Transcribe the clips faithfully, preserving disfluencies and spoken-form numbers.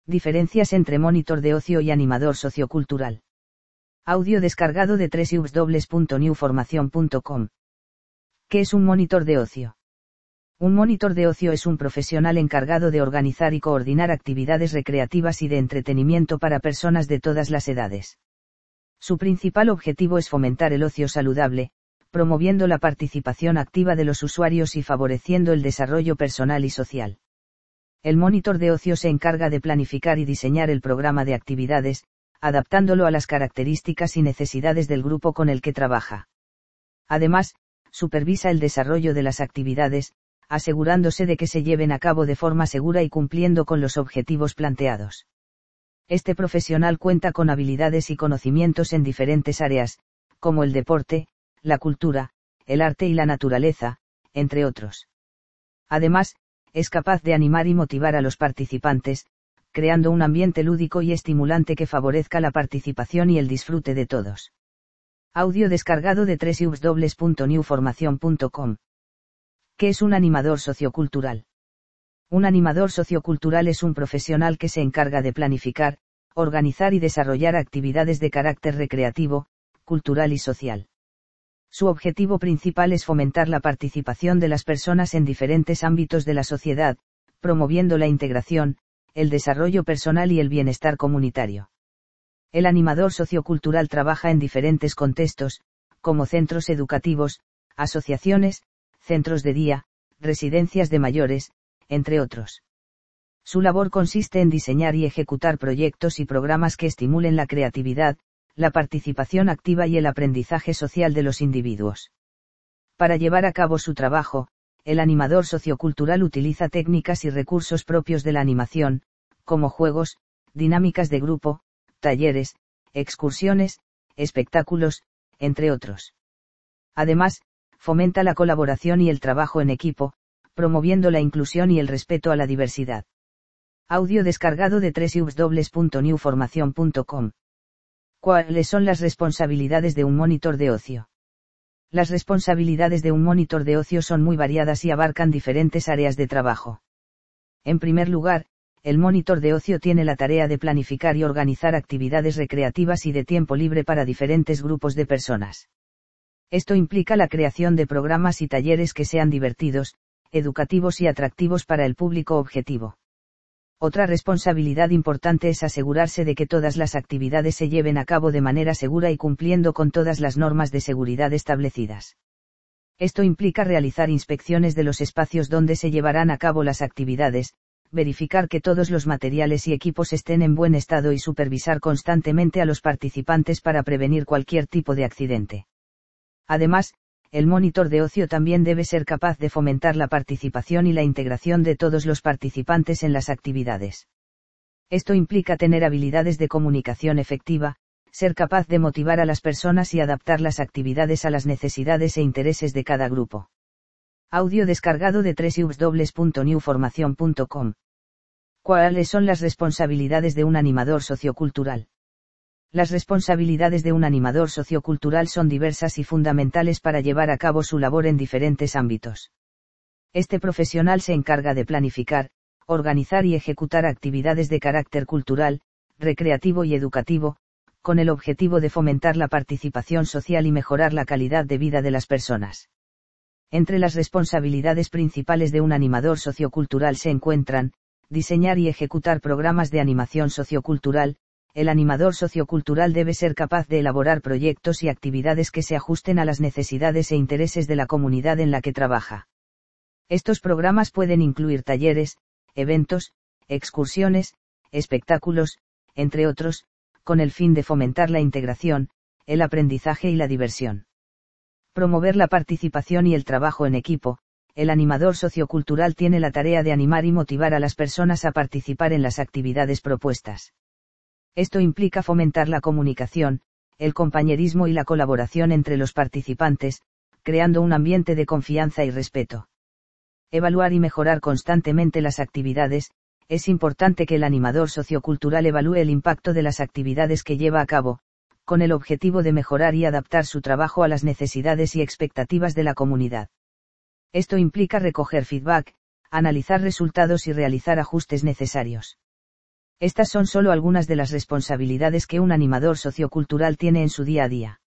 Diferencias entre monitor de ocio y animador sociocultural. Audio descargado de doble u doble u doble u punto new formación punto com. ¿Qué es un monitor de ocio? Un monitor de ocio es un profesional encargado de organizar y coordinar actividades recreativas y de entretenimiento para personas de todas las edades. Su principal objetivo es fomentar el ocio saludable, promoviendo la participación activa de los usuarios y favoreciendo el desarrollo personal y social. El monitor de ocio se encarga de planificar y diseñar el programa de actividades, adaptándolo a las características y necesidades del grupo con el que trabaja. Además, supervisa el desarrollo de las actividades, asegurándose de que se lleven a cabo de forma segura y cumpliendo con los objetivos planteados. Este profesional cuenta con habilidades y conocimientos en diferentes áreas, como el deporte, la cultura, el arte y la naturaleza, entre otros. Además, es capaz de animar y motivar a los participantes, creando un ambiente lúdico y estimulante que favorezca la participación y el disfrute de todos. Audio descargado de doble u doble u doble u punto new formación punto com. ¿Qué es un animador sociocultural? Un animador sociocultural es un profesional que se encarga de planificar, organizar y desarrollar actividades de carácter recreativo, cultural y social. Su objetivo principal es fomentar la participación de las personas en diferentes ámbitos de la sociedad, promoviendo la integración, el desarrollo personal y el bienestar comunitario. El animador sociocultural trabaja en diferentes contextos, como centros educativos, asociaciones, centros de día, residencias de mayores, entre otros. Su labor consiste en diseñar y ejecutar proyectos y programas que estimulen la creatividad, la participación activa y el aprendizaje social de los individuos. Para llevar a cabo su trabajo, el animador sociocultural utiliza técnicas y recursos propios de la animación, como juegos, dinámicas de grupo, talleres, excursiones, espectáculos, entre otros. Además, fomenta la colaboración y el trabajo en equipo, promoviendo la inclusión y el respeto a la diversidad. Audio descargado de doble u doble u doble u punto new formación punto com. ¿Cuáles son las responsabilidades de un monitor de ocio? Las responsabilidades de un monitor de ocio son muy variadas y abarcan diferentes áreas de trabajo. En primer lugar, el monitor de ocio tiene la tarea de planificar y organizar actividades recreativas y de tiempo libre para diferentes grupos de personas. Esto implica la creación de programas y talleres que sean divertidos, educativos y atractivos para el público objetivo. Otra responsabilidad importante es asegurarse de que todas las actividades se lleven a cabo de manera segura y cumpliendo con todas las normas de seguridad establecidas. Esto implica realizar inspecciones de los espacios donde se llevarán a cabo las actividades, verificar que todos los materiales y equipos estén en buen estado y supervisar constantemente a los participantes para prevenir cualquier tipo de accidente. Además, el monitor de ocio también debe ser capaz de fomentar la participación y la integración de todos los participantes en las actividades. Esto implica tener habilidades de comunicación efectiva, ser capaz de motivar a las personas y adaptar las actividades a las necesidades e intereses de cada grupo. Audio descargado de doble u doble u doble u punto new formación punto com. ¿Cuáles son las responsabilidades de un animador sociocultural? Las responsabilidades de un animador sociocultural son diversas y fundamentales para llevar a cabo su labor en diferentes ámbitos. Este profesional se encarga de planificar, organizar y ejecutar actividades de carácter cultural, recreativo y educativo, con el objetivo de fomentar la participación social y mejorar la calidad de vida de las personas. Entre las responsabilidades principales de un animador sociocultural se encuentran, diseñar y ejecutar programas de animación sociocultural. El animador sociocultural debe ser capaz de elaborar proyectos y actividades que se ajusten a las necesidades e intereses de la comunidad en la que trabaja. Estos programas pueden incluir talleres, eventos, excursiones, espectáculos, entre otros, con el fin de fomentar la integración, el aprendizaje y la diversión. Promover la participación y el trabajo en equipo. El animador sociocultural tiene la tarea de animar y motivar a las personas a participar en las actividades propuestas. Esto implica fomentar la comunicación, el compañerismo y la colaboración entre los participantes, creando un ambiente de confianza y respeto. Evaluar y mejorar constantemente las actividades. Es importante que el animador sociocultural evalúe el impacto de las actividades que lleva a cabo, con el objetivo de mejorar y adaptar su trabajo a las necesidades y expectativas de la comunidad. Esto implica recoger feedback, analizar resultados y realizar ajustes necesarios. Estas son solo algunas de las responsabilidades que un animador sociocultural tiene en su día a día.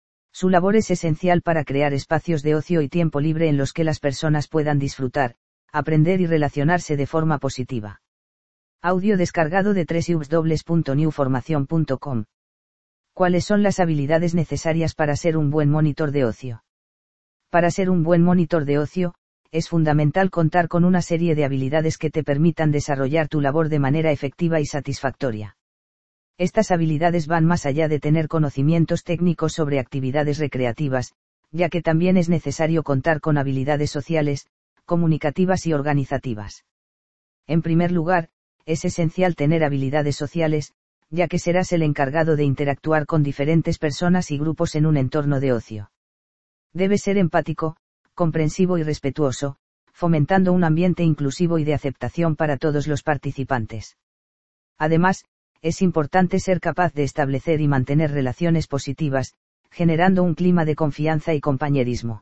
Su labor es esencial para crear espacios de ocio y tiempo libre en los que las personas puedan disfrutar, aprender y relacionarse de forma positiva. Audio descargado de doble u doble u doble u punto new formación punto com. ¿Cuáles son las habilidades necesarias para ser un buen monitor de ocio? Para ser un buen monitor de ocio, es fundamental contar con una serie de habilidades que te permitan desarrollar tu labor de manera efectiva y satisfactoria. Estas habilidades van más allá de tener conocimientos técnicos sobre actividades recreativas, ya que también es necesario contar con habilidades sociales, comunicativas y organizativas. En primer lugar, es esencial tener habilidades sociales, ya que serás el encargado de interactuar con diferentes personas y grupos en un entorno de ocio. Debes ser empático, comprensivo y respetuoso, fomentando un ambiente inclusivo y de aceptación para todos los participantes. Además, es importante ser capaz de establecer y mantener relaciones positivas, generando un clima de confianza y compañerismo.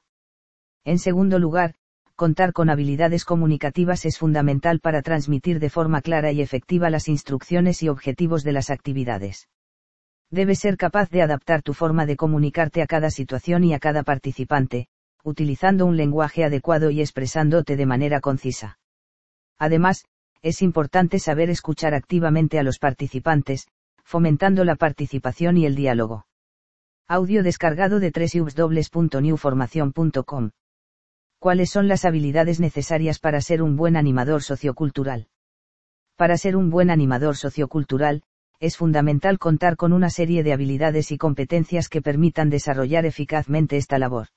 En segundo lugar, contar con habilidades comunicativas es fundamental para transmitir de forma clara y efectiva las instrucciones y objetivos de las actividades. Debes ser capaz de adaptar tu forma de comunicarte a cada situación y a cada participante, utilizando un lenguaje adecuado y expresándote de manera concisa. Además, es importante saber escuchar activamente a los participantes, fomentando la participación y el diálogo. Audio descargado de doble u doble u doble u punto new formación punto com. ¿Cuáles son las habilidades necesarias para ser un buen animador sociocultural? Para ser un buen animador sociocultural, es fundamental contar con una serie de habilidades y competencias que permitan desarrollar eficazmente esta labor.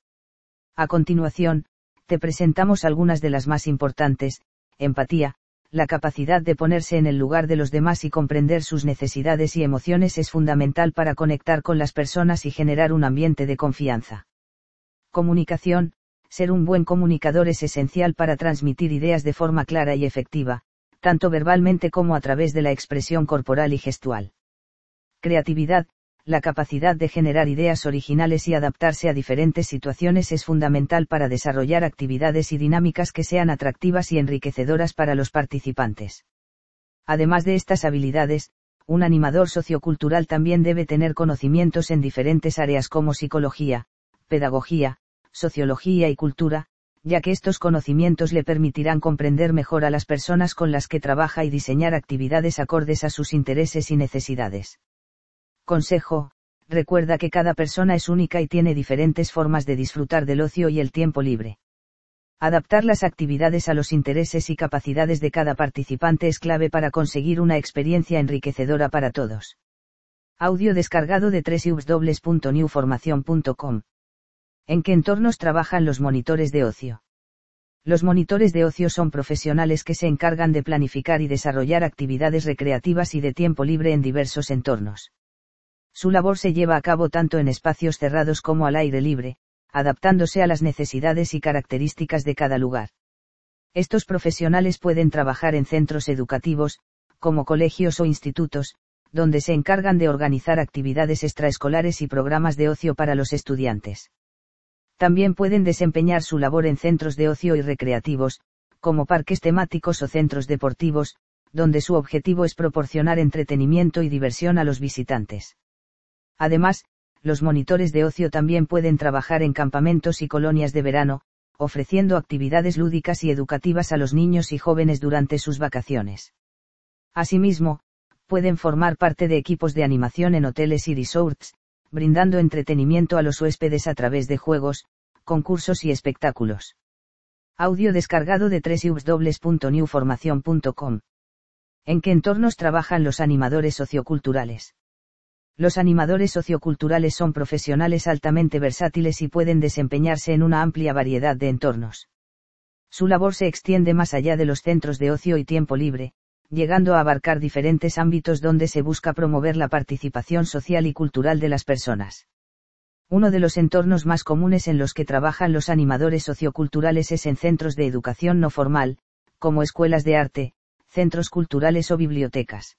A continuación, te presentamos algunas de las más importantes: empatía. La capacidad de ponerse en el lugar de los demás y comprender sus necesidades y emociones es fundamental para conectar con las personas y generar un ambiente de confianza. Comunicación. Ser un buen comunicador es esencial para transmitir ideas de forma clara y efectiva, tanto verbalmente como a través de la expresión corporal y gestual. Creatividad. La capacidad de generar ideas originales y adaptarse a diferentes situaciones es fundamental para desarrollar actividades y dinámicas que sean atractivas y enriquecedoras para los participantes. Además de estas habilidades, un animador sociocultural también debe tener conocimientos en diferentes áreas como psicología, pedagogía, sociología y cultura, ya que estos conocimientos le permitirán comprender mejor a las personas con las que trabaja y diseñar actividades acordes a sus intereses y necesidades. Consejo: recuerda que cada persona es única y tiene diferentes formas de disfrutar del ocio y el tiempo libre. Adaptar las actividades a los intereses y capacidades de cada participante es clave para conseguir una experiencia enriquecedora para todos. Audio descargado de doble u doble u doble u punto new formación punto com. ¿En qué entornos trabajan los monitores de ocio? Los monitores de ocio son profesionales que se encargan de planificar y desarrollar actividades recreativas y de tiempo libre en diversos entornos. Su labor se lleva a cabo tanto en espacios cerrados como al aire libre, adaptándose a las necesidades y características de cada lugar. Estos profesionales pueden trabajar en centros educativos, como colegios o institutos, donde se encargan de organizar actividades extraescolares y programas de ocio para los estudiantes. También pueden desempeñar su labor en centros de ocio y recreativos, como parques temáticos o centros deportivos, donde su objetivo es proporcionar entretenimiento y diversión a los visitantes. Además, los monitores de ocio también pueden trabajar en campamentos y colonias de verano, ofreciendo actividades lúdicas y educativas a los niños y jóvenes durante sus vacaciones. Asimismo, pueden formar parte de equipos de animación en hoteles y resorts, brindando entretenimiento a los huéspedes a través de juegos, concursos y espectáculos. Audio descargado de doble u doble u doble u punto new formación punto com. ¿En qué entornos trabajan los animadores socioculturales? Los animadores socioculturales son profesionales altamente versátiles y pueden desempeñarse en una amplia variedad de entornos. Su labor se extiende más allá de los centros de ocio y tiempo libre, llegando a abarcar diferentes ámbitos donde se busca promover la participación social y cultural de las personas. Uno de los entornos más comunes en los que trabajan los animadores socioculturales es en centros de educación no formal, como escuelas de arte, centros culturales o bibliotecas.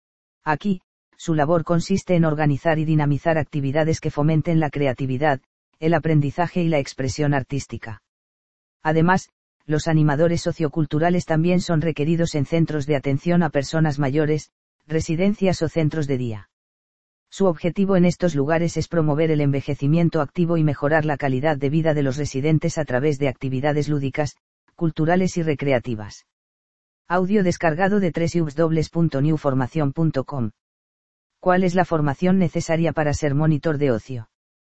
Aquí, su labor consiste en organizar y dinamizar actividades que fomenten la creatividad, el aprendizaje y la expresión artística. Además, los animadores socioculturales también son requeridos en centros de atención a personas mayores, residencias o centros de día. Su objetivo en estos lugares es promover el envejecimiento activo y mejorar la calidad de vida de los residentes a través de actividades lúdicas, culturales y recreativas. Audio descargado de doble u doble u doble u punto new formación punto com. ¿Cuál es la formación necesaria para ser monitor de ocio?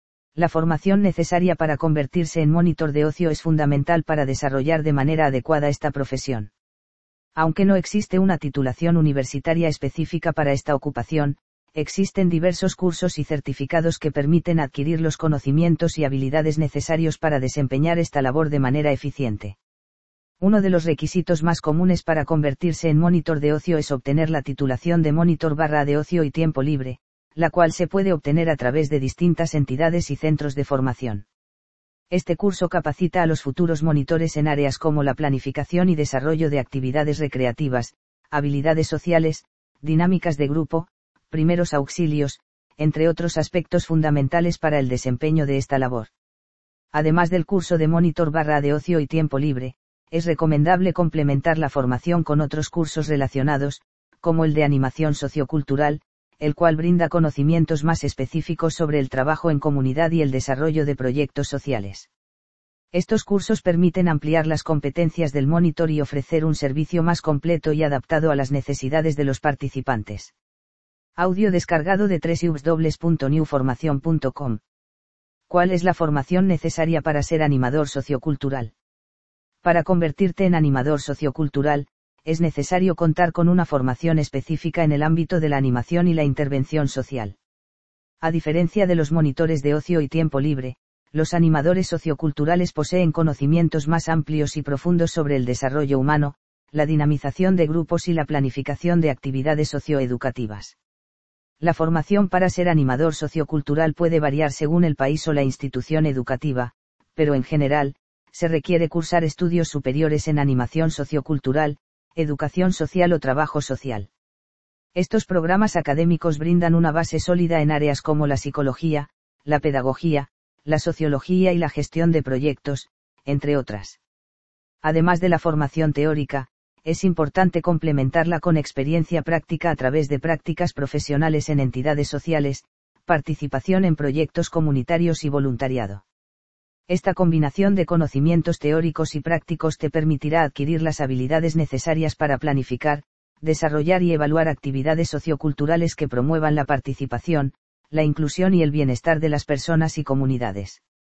La formación necesaria para convertirse en monitor de ocio es fundamental para desarrollar de manera adecuada esta profesión. Aunque no existe una titulación universitaria específica para esta ocupación, existen diversos cursos y certificados que permiten adquirir los conocimientos y habilidades necesarios para desempeñar esta labor de manera eficiente. Uno de los requisitos más comunes para convertirse en monitor de ocio es obtener la titulación de monitor barra de ocio y tiempo libre, la cual se puede obtener a través de distintas entidades y centros de formación. Este curso capacita a los futuros monitores en áreas como la planificación y desarrollo de actividades recreativas, habilidades sociales, dinámicas de grupo, primeros auxilios, entre otros aspectos fundamentales para el desempeño de esta labor. Además del curso de monitor barra de ocio y tiempo libre, es recomendable complementar la formación con otros cursos relacionados, como el de animación sociocultural, el cual brinda conocimientos más específicos sobre el trabajo en comunidad y el desarrollo de proyectos sociales. Estos cursos permiten ampliar las competencias del monitor y ofrecer un servicio más completo y adaptado a las necesidades de los participantes. Audio descargado de doble u doble u doble u punto new formación punto com. ¿Cuál es la formación necesaria para ser animador sociocultural? Para convertirte en animador sociocultural, es necesario contar con una formación específica en el ámbito de la animación y la intervención social. A diferencia de los monitores de ocio y tiempo libre, los animadores socioculturales poseen conocimientos más amplios y profundos sobre el desarrollo humano, la dinamización de grupos y la planificación de actividades socioeducativas. La formación para ser animador sociocultural puede variar según el país o la institución educativa, pero en general, se requiere cursar estudios superiores en animación sociocultural, educación social o trabajo social. Estos programas académicos brindan una base sólida en áreas como la psicología, la pedagogía, la sociología y la gestión de proyectos, entre otras. Además de la formación teórica, es importante complementarla con experiencia práctica a través de prácticas profesionales en entidades sociales, participación en proyectos comunitarios y voluntariado. Esta combinación de conocimientos teóricos y prácticos te permitirá adquirir las habilidades necesarias para planificar, desarrollar y evaluar actividades socioculturales que promuevan la participación, la inclusión y el bienestar de las personas y comunidades.